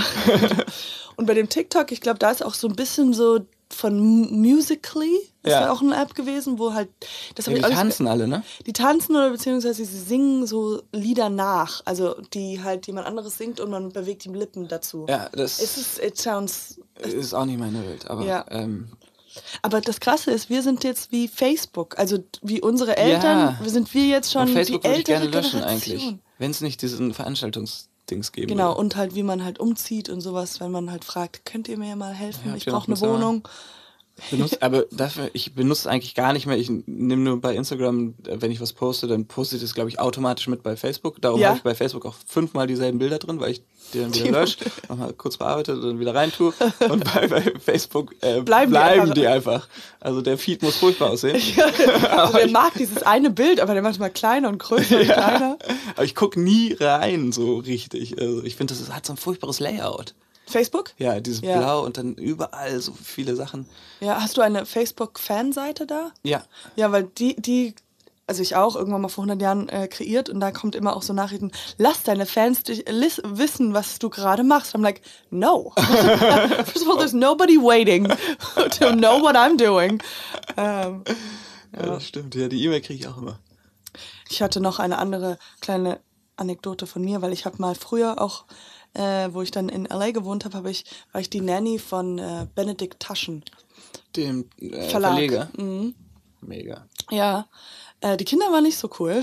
Und bei dem TikTok, ich glaube, da ist auch so ein bisschen so von M- Musical.ly, ist Ja. da auch eine App gewesen, wo halt. Das hab Ja, ich die alles- tanzen alle, ne? Die tanzen oder beziehungsweise sie singen so Lieder nach, also die halt jemand anderes singt und man bewegt die Lippen dazu. Ja, das Es ist, it sounds. ist auch nicht meine Welt. Aber Ja. ähm, Aber das Krasse ist, wir sind jetzt wie Facebook, also wie unsere Eltern, Ja. wir sind wir jetzt schon und Facebook die würde ich ältere gerne löschen Generation. eigentlich. Wenn es nicht diesen Veranstaltungsdings geben Genau, würde. und halt wie man halt umzieht und sowas, wenn man halt fragt, könnt ihr mir mal helfen, Ja, ich habt ihr noch brauche eine Bezahlen? Wohnung. Benutzt, aber dafür, ich benutze eigentlich gar nicht mehr. Ich nehme nur bei Instagram, äh, wenn ich was poste, dann poste ich das, glaube ich, automatisch mit bei Facebook. Darum Ja. habe ich bei Facebook auch fünfmal dieselben Bilder drin, weil ich die dann wieder Die- lösche, nochmal kurz bearbeite und dann wieder rein tue. Und bei, bei Facebook äh, Bleiben bleiben, die die, einfach. einfach. Also der Feed muss furchtbar aussehen. Also der mag dieses eine Bild, aber der macht mal kleiner und größer und kleiner. Aber ich gucke nie rein so richtig. Also ich finde, das ist, hat so ein furchtbares Layout. Facebook? Ja, dieses Ja. Blau und dann überall so viele Sachen. Ja, hast du eine Facebook-Fanseite da? Ja. Ja, weil die, die, also ich auch, irgendwann mal vor hundert Jahren äh, kreiert und da kommt immer auch so Nachrichten, lass deine Fans dich lis- wissen, was du gerade machst. I'm like, no. First of all, there's nobody waiting to know what I'm doing. Ähm, Ja, das stimmt. Ja, die E-Mail kriege ich auch immer. ich hatte noch eine andere kleine Anekdote von mir, weil ich habe mal früher auch, äh, wo ich dann in L A gewohnt habe, hab ich, war ich die Nanny von äh, Benedikt Taschen. Dem äh, Verlag. Verleger. Mhm. Mega. Ja, äh, die Kinder waren nicht so cool.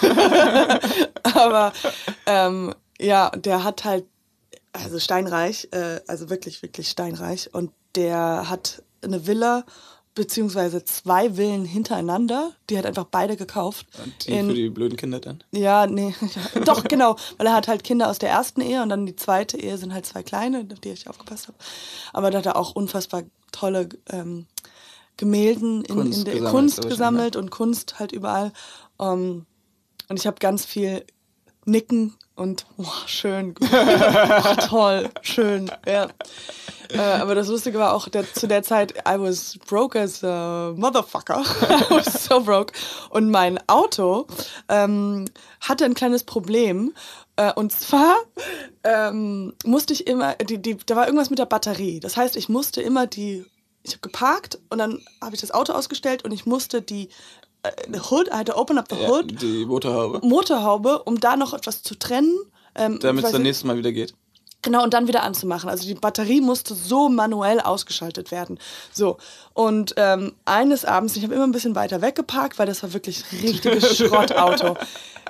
Aber ähm, ja, der hat halt, also steinreich, äh, also wirklich, wirklich steinreich. Und der hat eine Villa, beziehungsweise zwei Villen hintereinander. Die hat einfach beide gekauft. Und die In- für die blöden Kinder dann? Ja, nee, ja, doch, genau, weil er hat halt Kinder aus der ersten Ehe und dann die zweite Ehe sind halt zwei kleine, auf die ich aufgepasst habe. Aber da hat er auch unfassbar tolle ähm, Gemälden in, Kunst in der gesammelt, Kunst aber schon, gesammelt und Kunst halt überall. Ähm, und ich habe ganz viel Nicken und oh, schön, oh, toll, schön, ja. Äh, aber das Lustige war auch, der, zu der Zeit, I was broke as a motherfucker. I was so broke. Und mein Auto ähm, hatte ein kleines Problem. Äh, und zwar ähm, musste ich immer, die, die, da war irgendwas mit der Batterie. Das heißt, ich musste immer die, ich habe geparkt und dann habe ich das Auto ausgestellt und ich musste die äh, the Hood, I had to open up the Ja, hood, die Motorhaube. Motorhaube, um da noch etwas zu trennen. Ähm, Damit ich es weiß dann nicht- nächstes Mal wieder geht. Genau, und dann wieder anzumachen. Also die Batterie musste so manuell ausgeschaltet werden. So, und ähm, eines Abends, ich habe immer ein bisschen weiter weggeparkt, weil das war wirklich ein richtiges Schrottauto.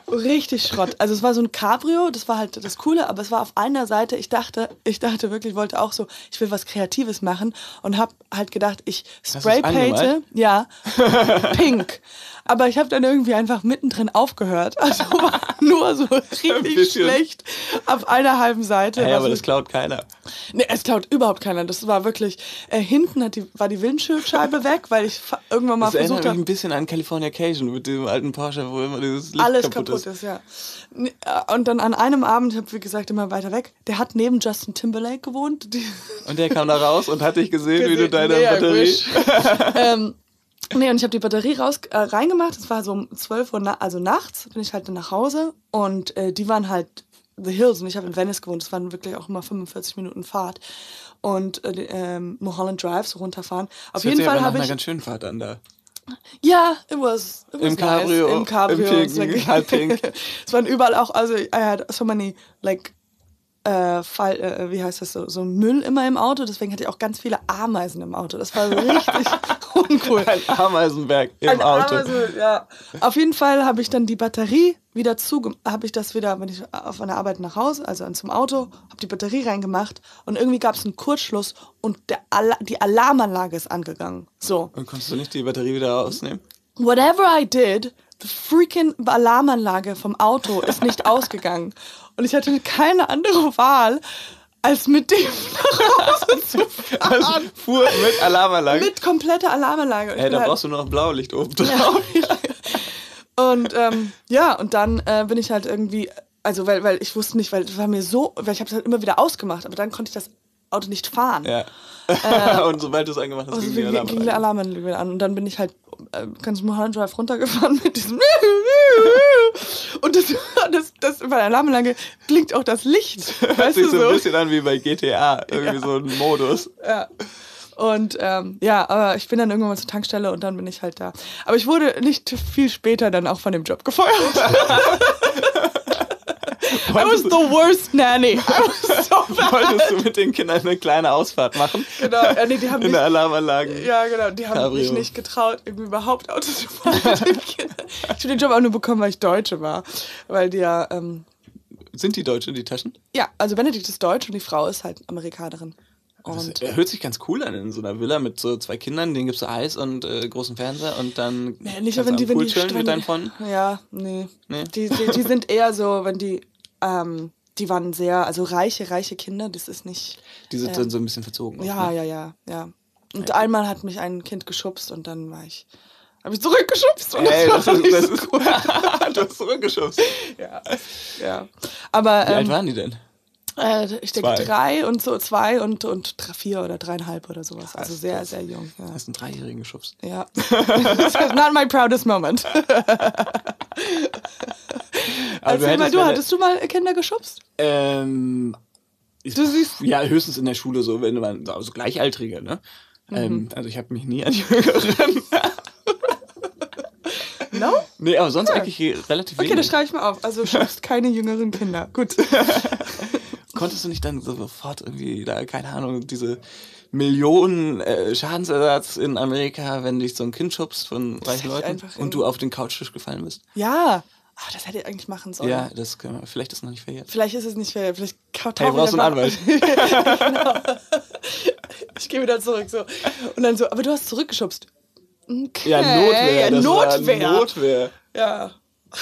Richtig Schrott. Also es war so ein Cabrio, das war halt das Coole, aber es war auf einer Seite, ich dachte, ich dachte wirklich, wollte auch so, ich will was Kreatives machen und habe halt gedacht, ich spraypainte, ja, pink. Aber ich habe dann irgendwie einfach mittendrin aufgehört. Also war nur so richtig schlecht auf einer halben Seite. Hey, aber so, das klaut keiner. Nee, es klaut überhaupt keiner. Das war wirklich, äh, hinten hat die, war die Windschutzscheibe weg, weil ich fa- irgendwann mal das versucht habe. ein bisschen an Californication mit dem alten Porsche, wo immer dieses Licht Alles kaputt, kaputt ist. ist, ja. Und dann an einem Abend, ich habe wie gesagt immer weiter weg, der hat neben Justin Timberlake gewohnt. Die Und der kam da raus und hat dich gesehen, gesehen wie du deine nee, Batterie... ähm, nee, und ich habe die Batterie raus äh, reingemacht, es war so um zwölf Uhr, na- also nachts, bin ich halt dann nach Hause und äh, die waren halt The Hills und ich habe in Venice gewohnt, es waren wirklich auch immer fünfundvierzig Minuten Fahrt und äh, ähm, Mulholland Drive so runterfahren. Auf das jeden Fall habe ich... Das ganz schön Fahrt an da. Ja, it was, it was Im Cabrio, nice. Im Cabrio, im Pinken, like, halb pink. Es waren überall auch, also I had so many, like, äh, Fall, äh, wie heißt das so, so Müll immer im Auto, deswegen hatte ich auch ganz viele Ameisen im Auto. Das war so richtig uncool. Ein Ameisenberg im Ein Auto. Ameisen, ja. Auf jeden Fall habe ich dann die Batterie wieder zu, habe ich das wieder, wenn ich auf meiner Arbeit nach Hause, also zum Auto, habe die Batterie reingemacht und irgendwie gab es einen Kurzschluss und der Ala- die Alarmanlage ist angegangen. So. Und konntest du nicht die Batterie wieder rausnehmen? Whatever I did, the freaking Alarmanlage vom Auto ist nicht ausgegangen. Und ich hatte keine andere Wahl, als mit dem nach Hause zu fahren. Also fuhr mit Alarmanlage? Mit kompletter Alarmanlage. Hey, da halt brauchst du noch Blaulicht oben drauf. ja. Und ähm, ja, und dann äh, bin ich halt irgendwie, also weil, weil ich wusste nicht, weil es war mir so, weil ich habe es halt immer wieder ausgemacht, aber dann konnte ich das Auto nicht fahren. Ja. Äh, und sobald du es angemacht hast, also ging die ging, ging die Alarmanlage. Alarmanlage an. Und dann bin ich halt äh, ganz Mulholland Drive runtergefahren mit diesem und das, das, das bei der Alarmanlage blinkt auch das Licht. Hört Weißt sich du, so so ein bisschen an wie bei G T A, irgendwie Ja. so ein Modus. Ja. Und ähm, ja, aber ich bin dann irgendwann mal zur Tankstelle und dann bin ich halt da. Aber ich wurde nicht viel später dann auch von dem Job gefeuert. I was the worst nanny. I was so bad. Wolltest du mit den Kindern eine kleine Ausfahrt machen? Genau, ja, nee, die haben In mich, der Alarmanlage. ja, genau, die haben Cabrio. mich nicht getraut, irgendwie überhaupt Auto zu fahren mit den Kindern. Ich habe den Job auch nur bekommen, weil ich Deutsche war. Weil die ja, ähm, Sind die Deutsche, die Taschen? ja, also Benedikt ist Deutsch und die Frau ist halt Amerikanerin. Das Und äh, hört sich ganz cool an in so einer Villa mit so zwei Kindern, denen gibst du Eis und äh, großen Fernseher und dann nee, nicht, kannst wenn du die, am wenn Pool die chillen mit deinen Strände- Freunden. Ja, nee. Nee? Die, die, die sind eher so, wenn die, ähm, die waren sehr, also reiche, reiche Kinder, das ist nicht. Die sind Ja. dann so ein bisschen verzogen. Ja, auch, ne? ja, ja, ja. Und einmal hat mich ein Kind geschubst und dann war ich, habe ich zurückgeschubst und Ey, das das war ist, nicht das so ist cool. Du hast zurückgeschubst. Ja, ja. Aber Wie alt ähm, waren die denn? äh, ich denke Zwei. drei und so zwei und, und drei, vier oder dreieinhalb oder sowas. Also Krass, sehr, krass. sehr jung. Ja. Du hast einen Dreijährigen geschubst. Ja. This is not my proudest moment. Aber Erzähl mal, hättest, du, wenn- hattest du mal Kinder geschubst? Ähm, Du siehst. ja, höchstens in der Schule so, wenn man so also Gleichaltrige, ne? Mhm. Ähm, also ich habe mich nie an die Jüngeren. No? Nee, aber sonst Ja. eigentlich relativ Okay, das wenig. schreibe ich mal auf. Also schubst keine jüngeren Kinder. Gut. Konntest du nicht dann so sofort irgendwie, da, keine Ahnung, diese Millionen äh, Schadensersatz in Amerika, wenn dich so ein Kind schubst von reichen hätte ich Leuten einfach und du auf den Couchtisch gefallen bist? Ja. Ah, das hätte ich eigentlich machen sollen. Ja, das können wir, vielleicht ist noch nicht verjährt. Vielleicht ist es nicht fair. Vielleicht tauchen Hey, brauchst du einen Anwalt? genau. Ich gehe wieder zurück. So. Und dann so, aber du hast zurückgeschubst. Okay. Ja, Notwehr. Ja, das Notwehr. War Notwehr. Ja.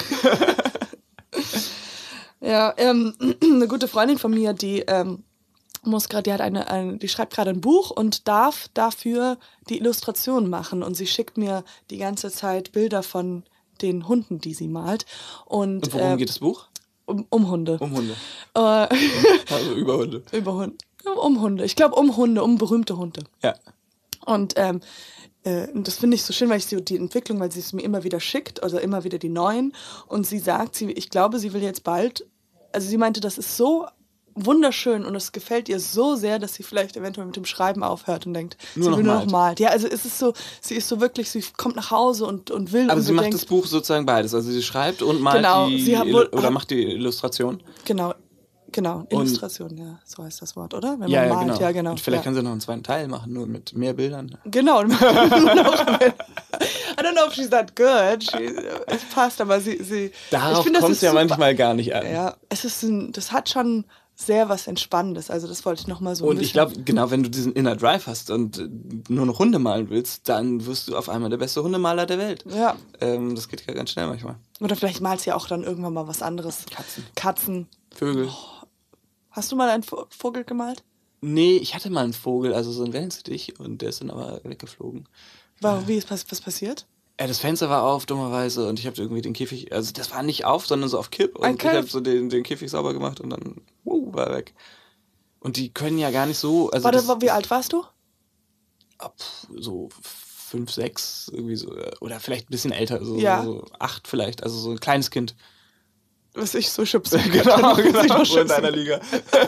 ja, ähm, eine gute Freundin von mir, die ähm, muss gerade, die hat eine, ein, die schreibt gerade ein Buch und darf dafür die Illustration machen und sie schickt mir die ganze Zeit Bilder von den Hunden, die sie malt. Und, Und worum äh, geht das Buch? Um, um Hunde. Um Hunde. Äh, Also über Hunde. über Hunde. Um Hunde. Ich glaube um Hunde, um berühmte Hunde. Ja. Und ähm, äh, das finde ich so schön, weil ich sie die Entwicklung, weil sie es mir immer wieder schickt, also immer wieder die neuen. Und sie sagt, sie, ich glaube, sie will jetzt bald, also sie meinte, das ist so wunderschön und es gefällt ihr so sehr, dass sie vielleicht eventuell mit dem Schreiben aufhört und denkt, Nur sie noch will nur malt. noch malt. Ja, also es ist so, sie ist so wirklich, sie kommt nach Hause und, und will Aber und sie macht denkt, das Buch sozusagen beides. Also sie schreibt und malt Genau, die sie hat Illu- wohl- oder macht die Illustration. genau. Genau, Illustration, ja, so heißt das Wort, oder? Wenn ja, man ja, malt, genau. ja, genau. Und vielleicht ja. können sie noch einen zweiten Teil machen, nur mit mehr Bildern. Genau. I don't know if she's that good. She, es passt, aber sie... sie Darauf kommt es ja super. manchmal gar nicht an. Ja, es ist ein, das hat schon sehr was Entspannendes. Also das wollte ich nochmal so ein Und ich glaube, genau, wenn du diesen Inner Drive hast und nur noch Hunde malen willst, dann wirst du auf einmal der beste Hundemaler der Welt. Ja. Ähm, das geht ja ganz schnell manchmal. Oder vielleicht malst du ja auch dann irgendwann mal was anderes. Katzen. Katzen. Vögel. Oh. Hast du mal einen Vogel gemalt? Nee, ich hatte mal einen Vogel, also so ein Wellensittich, und der ist dann aber weggeflogen. Warum? Wie ist was, was passiert? Ja, das Fenster war auf, dummerweise, und ich habe irgendwie den Käfig, also das war nicht auf, sondern so auf Kipp, und Okay. ich habe so den, den Käfig sauber gemacht und dann uh, war er weg. Und die können ja gar nicht so... Also Warte, das, wie alt warst du? ab so fünf, sechs, irgendwie so, oder vielleicht ein bisschen älter, so, Ja. so acht vielleicht, also so ein kleines Kind. Was ich so schubsen Genau, kann. genau, so in deiner Liga.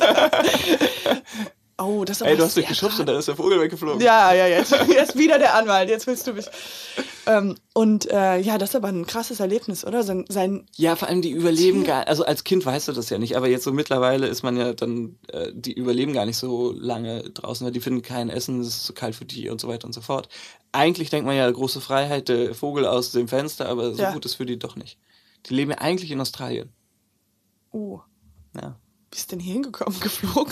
Oh, das ist Ey, aber du hast dich sehr geschubst krass. und dann ist der Vogel weggeflogen. Ja, ja, jetzt, jetzt wieder der Anwalt, jetzt willst du mich. Ähm, und äh, ja, das ist aber ein krasses Erlebnis, oder? Sein, sein Ja, vor allem die überleben gar, also als Kind weißt du das ja nicht, aber jetzt so mittlerweile ist man ja dann, äh, die überleben gar nicht so lange draußen, weil die finden kein Essen, es ist zu kalt für die und so weiter und so fort. Eigentlich denkt man ja, große Freiheit, der Vogel aus dem Fenster, aber so Ja. gut ist für die doch nicht. Die leben ja eigentlich in Australien. Oh, Ja. wie ist denn hier hingekommen? Geflogen?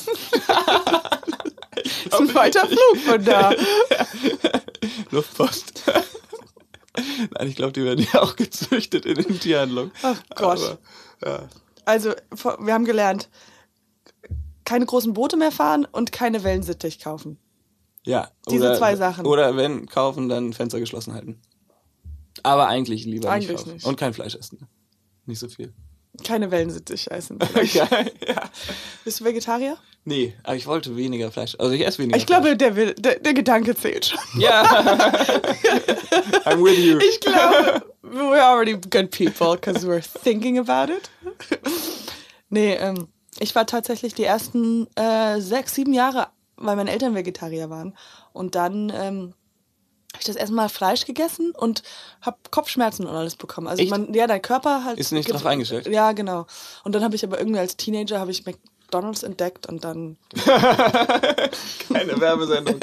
Das ist ein weiter Flug von da. Luftpost. Nein, ich glaube, die werden ja auch gezüchtet in den Tierhandlungen. Ach Gott. Aber, ja. Also, vor- wir haben gelernt, keine großen Boote mehr fahren und keine Wellensittich kaufen. Ja. Diese oder, zwei Sachen. Oder wenn kaufen, dann Fenster geschlossen halten. Aber eigentlich lieber Eigentlich nicht kaufen. nicht. Und kein Fleisch essen. Nicht so viel. Keine Wellensittich essen. Geil, ja. Bist du Vegetarier? Nee, aber ich wollte weniger Fleisch. Also ich esse weniger Ich glaube, Fleisch. der, will, der, der Gedanke zählt schon. Ja. I'm with you. Ich glaube, we're already good people, because we're thinking about it. Nee, ähm, ich war tatsächlich die ersten äh, sechs, sieben Jahre, weil meine Eltern Vegetarier waren. Und dann ähm, habe ich das erstmal Fleisch gegessen und habe Kopfschmerzen und alles bekommen. Also Echt? man, ja, dein Körper halt... Ist nicht drauf eingestellt? Ja, genau. Und dann habe ich aber irgendwie als Teenager habe ich McDonald's entdeckt und dann... Keine Werbesendung.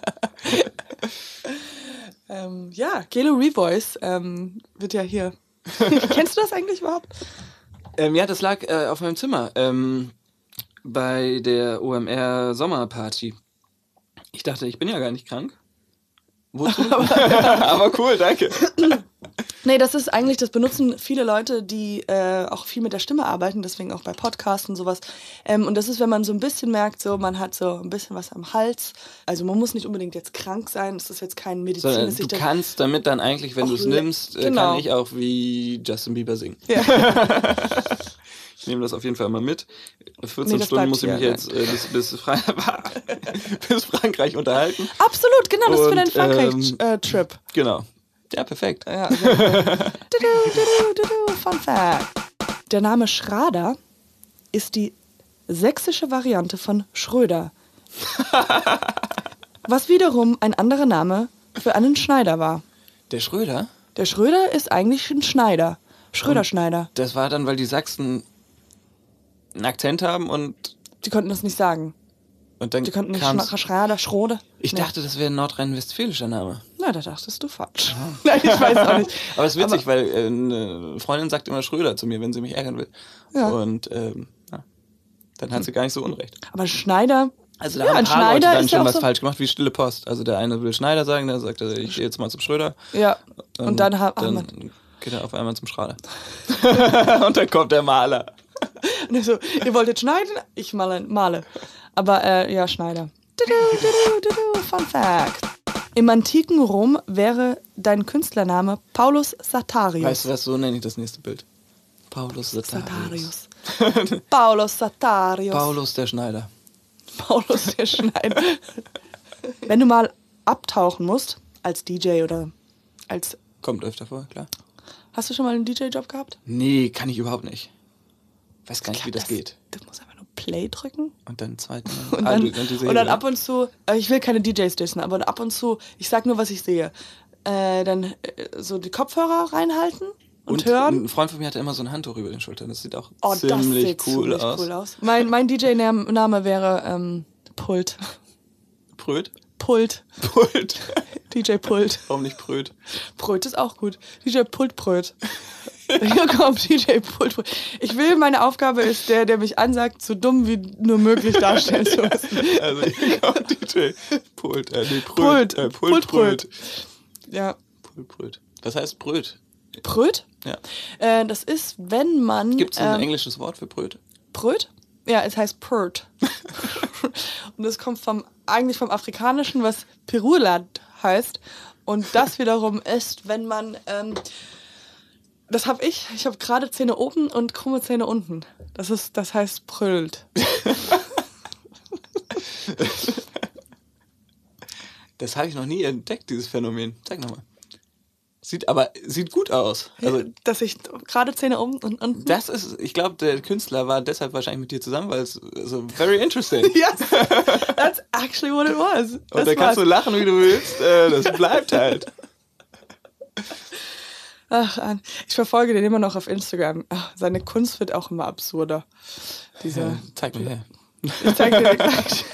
Ähm, ja, Gelo Revoice ähm, wird ja hier... Kennst du das eigentlich überhaupt? Ähm, ja, das lag äh, auf meinem Zimmer. Ähm, bei der O M R Sommerparty. Ich dachte, ich bin ja gar nicht krank. Wozu? Aber cool, danke. Nee, das ist eigentlich, das benutzen viele Leute, die äh, auch viel mit der Stimme arbeiten, deswegen auch bei Podcasts und sowas. Ähm, und das ist, wenn man so ein bisschen merkt, so man hat so ein bisschen was am Hals. Also man muss nicht unbedingt jetzt krank sein, das ist jetzt kein Medizin. Sondern dass du ich da- kannst damit dann eigentlich, wenn Auch du es le- nimmst, äh, genau. kann ich auch wie Justin Bieber singen. Ja. Ich nehme das auf jeden Fall mal mit. vierzehn Nee, das Stunden bleibt muss ich mich hier, jetzt äh, bis, bis, Fra- bis Frankreich unterhalten. Absolut, genau, das ist für Und, deinen ähm, Frankreich-Trip. Genau. Ja, perfekt. Ja, sehr cool. Dudu, dudu, dudu, Fun Fact. Der Name Schrader ist die sächsische Variante von Schröder. Was wiederum ein anderer Name für einen Schneider war. Der Schröder, Der Schröder ist eigentlich ein Schneider. Schröder-Schneider. das war dann, weil die Sachsen einen Akzent haben und, Die konnten das nicht sagen. und dann Die konnten nicht kam's. Schna- Schrader, Schrode. Ich Nee. dachte, das wäre ein nordrhein-westfälischer Name. Na, da dachtest du falsch. Nein, ich weiß auch nicht. Aber es ist witzig, weil äh, eine Freundin sagt immer Schröder zu mir, wenn sie mich ärgern will. Ja. Und ähm, ja, dann hat sie gar nicht so unrecht. Aber Schneider... Also da Ja, haben ein ein paar Leute Schneider dann ist ja schon auch was so- falsch gemacht, wie Stille Post. Also der eine will Schneider sagen, der sagt, also ich gehe jetzt mal zum Schröder. Ja, und dann haben dann wir... geht er auf einmal zum Schrader. Und dann kommt der Maler. Und so, ihr wolltet schneiden? Ich male. male. Aber äh, ja, Schneider. Dudu, dudu, dudu, Fun Fact. Im antiken Rom wäre dein Künstlername Paulus Satarius. Weißt du was, so nenne ich das nächste Bild. Paulus Satarius. Satarius. Paulus Satarius. Paulus der Schneider. Paulus der Schneider. Wenn du mal abtauchen musst, als D J oder als... Kommt öfter vor, klar. Hast du schon mal einen D J-Job gehabt? Nee, kann ich überhaupt nicht. Weiß gar nicht, Ich wie glaub, das geht. Du musst einfach nur Play drücken. Und dann zweiten. Und Ah, dann, du- und die Serie, und dann ne? ab und zu, äh, ich will keine D Js dissen, aber ab und zu, ich sag nur, was ich sehe. Äh, dann äh, so die Kopfhörer reinhalten und, und hören. Ein Freund von mir hatte immer so ein Handtuch über den Schultern. Das sieht auch Oh, ziemlich, das sieht cool, ziemlich aus. cool aus. Mein, mein D J-Name wäre ähm, Pult. Pröd? Pult. Pult. D J Pult. Warum nicht Pröd? Pröd ist auch gut. D J Pult Pröd. Hier kommt D J Pult Pröd. Ich will, meine Aufgabe ist, der, der mich ansagt, so dumm wie nur möglich darstellen zu müssen. Also hier kommt D J Pult. Äh, nee, Pröd. Pult. Äh, Pult, Pult Pröd. Pröd. Ja. Pult Pröd. Was heißt Bröt? Pröd? Ja. Äh, das ist, wenn man... Gibt es ein ähm, englisches Wort für Bröt? Pröd? Ja, es heißt Pert. Und das kommt vom, eigentlich vom Afrikanischen, was Pirulat heißt. Und das wiederum ist, wenn man, ähm, das habe ich, ich habe gerade Zähne oben und krumme Zähne unten. Das ist, das heißt Prölt. Das habe ich noch nie entdeckt, dieses Phänomen. Zeig nochmal. Sieht aber sieht gut aus. Also, dass ich gerade Zähne oben und unten. das ist, ich glaube, der Künstler war deshalb wahrscheinlich mit dir zusammen, weil es so very interesting. Yes, that's actually what it was. Und Das da kannst war's. du lachen, wie du willst. Äh, das bleibt halt. Ach, An, ich verfolge den immer noch auf Instagram. Ach, seine Kunst wird auch immer absurder. Diese, Ja, zeig mir her. Ich zeig dir gleich.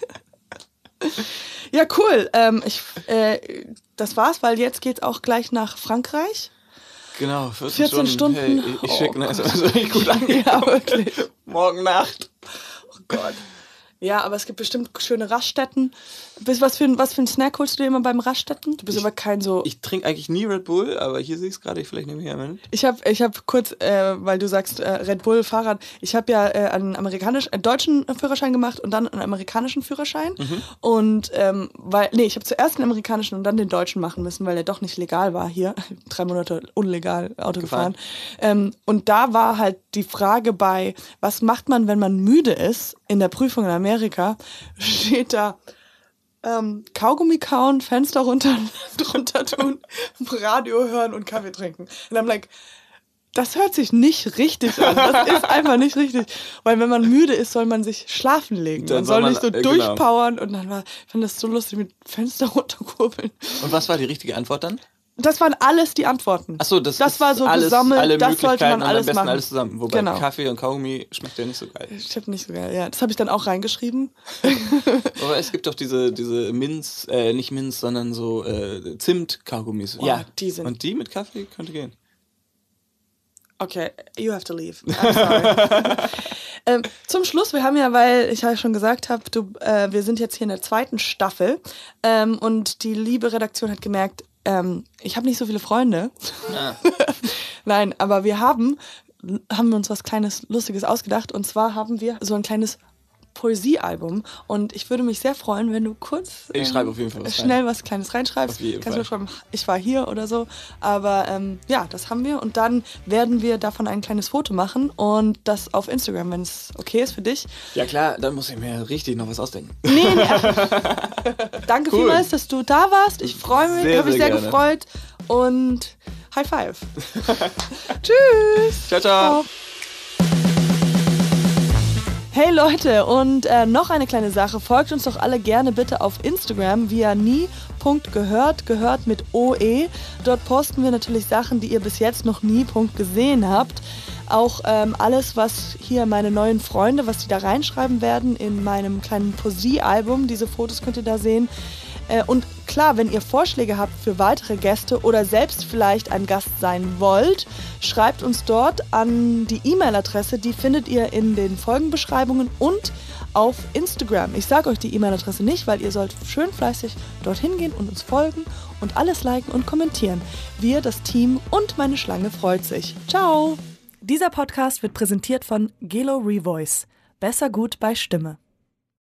Ja, cool. Ähm, ich, äh, das war's, weil jetzt geht's auch gleich nach Frankreich. Genau, vierzehn, vierzehn Stunden. Stunden. Hey, ich ich schicke Oh eine Gott. S M S, richtig gut angekommen. Ja, wirklich. Morgen Nacht. Oh Gott. Ja, aber es gibt bestimmt schöne Raststätten. Bis, was, für ein, was für ein Snack holst du dir immer beim Raststätten? Du bist Ich- aber kein so... Ich trinke eigentlich nie Red Bull, aber hier sehe ich es gerade, ich vielleicht nehme ich einen. Ich habe ich hab kurz, äh, weil du sagst äh, Red Bull, Fahrrad, ich habe ja äh, einen amerikanischen, einen deutschen Führerschein gemacht und dann einen amerikanischen Führerschein. Mhm. Und ähm, weil, nee, ich habe zuerst den amerikanischen und dann den deutschen machen müssen, weil der doch nicht legal war hier. Drei Monate unlegal Auto gefahren. Ähm, und da war halt die Frage bei, was macht man, wenn man müde ist? In der Prüfung in Amerika steht da, Ähm, Kaugummi kauen, Fenster runter, drunter tun, Radio hören und Kaffee trinken. Und I'm like, das hört sich nicht richtig an. Das ist einfach nicht richtig. Weil wenn man müde ist, soll man sich schlafen legen. Dann Man soll soll man- nicht so äh, genau. durchpowern. Und dann war, ich fand das so lustig mit Fenster runterkurbeln. Und was war die richtige Antwort dann? Das waren alles die Antworten. Achso, das, Das ist war so alles, gesammelt, alle das sollte man Möglichkeiten und alles am besten machen. alles zusammen. Wobei Genau. Kaffee und Kaugummi schmeckt ja nicht so geil. Stimmt nicht so geil, ja. Das habe ich dann auch reingeschrieben. Aber es gibt doch diese, diese Minz, äh, nicht Minz, sondern so äh, Zimt-Kaugummis. Oh, die sind- Und die mit Kaffee könnte gehen. Okay, you have to leave. I'm sorry. ähm, zum Schluss, wir haben ja, weil ich ja schon gesagt habe, du, äh, wir sind jetzt hier in der zweiten Staffel ähm, und die liebe Redaktion hat gemerkt, ähm, ich habe nicht so viele Freunde. Ah. Nein, aber wir haben, haben wir uns was kleines Lustiges ausgedacht und zwar haben wir so ein kleines Poesiealbum und ich würde mich sehr freuen, wenn du kurz Ich schreibe auf jeden Fall was rein. schnell was Kleines reinschreibst. Auf jeden Kannst du Fall. schreiben, ich war hier oder so. Aber ähm, ja, das haben wir und dann werden wir davon ein kleines Foto machen und das auf Instagram, wenn es okay ist für dich. Ja klar, dann muss ich mir richtig noch was ausdenken. Nee, nee. Danke Cool. vielmals, dass du da warst. Ich freue mich, Sehr, habe mich sehr sehr gerne. gefreut und High Five. Tschüss. Ciao, ciao. Hey Leute, und äh, noch eine kleine Sache. Folgt uns doch alle gerne bitte auf Instagram via nie.gehört, gehört mit O E. Dort posten wir natürlich Sachen, die ihr bis jetzt noch nie gesehen habt. Auch ähm, alles, was hier meine neuen Freunde, was die da reinschreiben werden in meinem kleinen Poesiealbum. Diese Fotos könnt ihr da sehen. Äh, und klar, wenn ihr Vorschläge habt für weitere Gäste oder selbst vielleicht ein Gast sein wollt, schreibt uns dort an die E-Mail-Adresse. Die findet ihr in den Folgenbeschreibungen und auf Instagram. Ich sage euch die E-Mail-Adresse nicht, weil ihr sollt schön fleißig dorthin gehen und uns folgen und alles liken und kommentieren. Wir, das Team und meine Schlange freut sich. Ciao! Dieser Podcast wird präsentiert von Gelo Revoice. Besser gut bei Stimme.